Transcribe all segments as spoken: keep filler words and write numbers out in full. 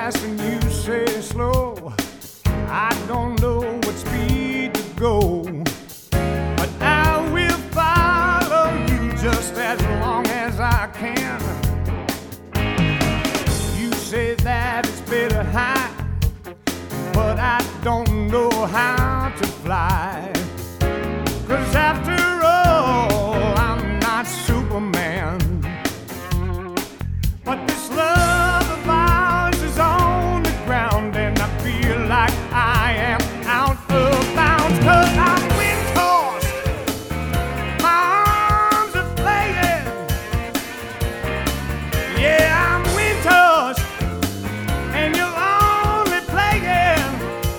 fast and you say slow. I don't know what speed to go, but I will follow you just as long as I can. You say that it's better high, but I don't know how to fly. 'Cause after all, I'm not Superman. But this love of ours is on the ground, and I feel like I am out of bounds. 'Cause I'm wind tossed, my arms are playing. Yeah, I'm wind tossed, and you're only playing.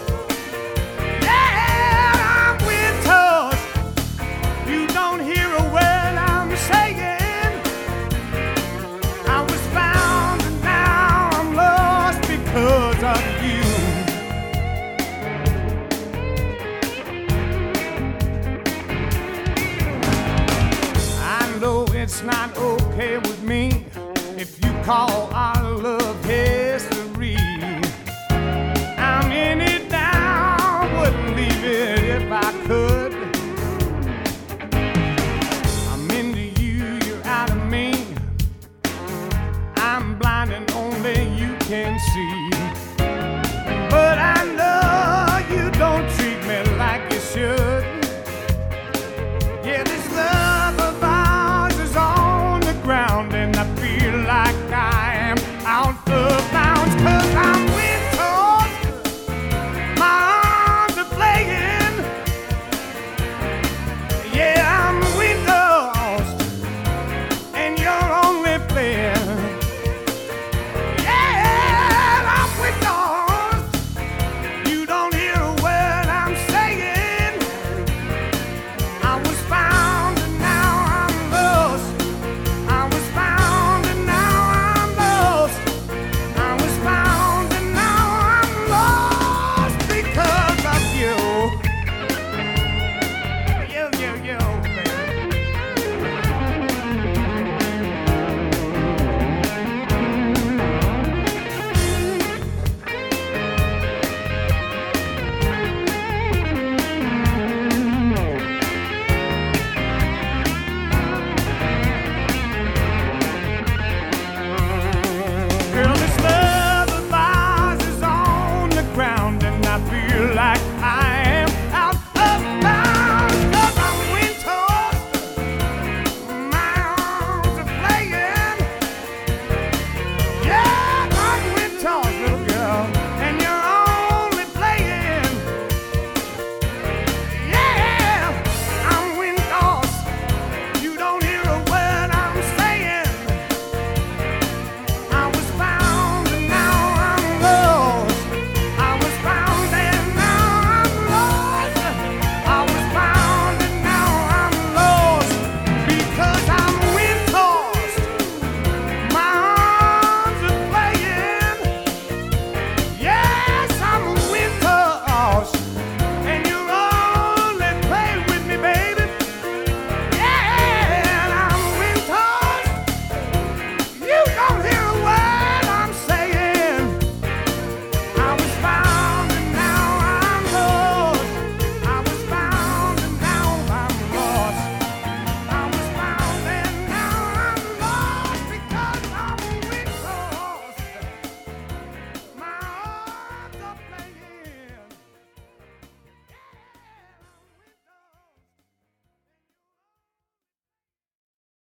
Yeah, I'm wind tossed, you don't hear a word I'm saying. I was found and now I'm lost because of you. I know it's not okay with me if you call our love hell.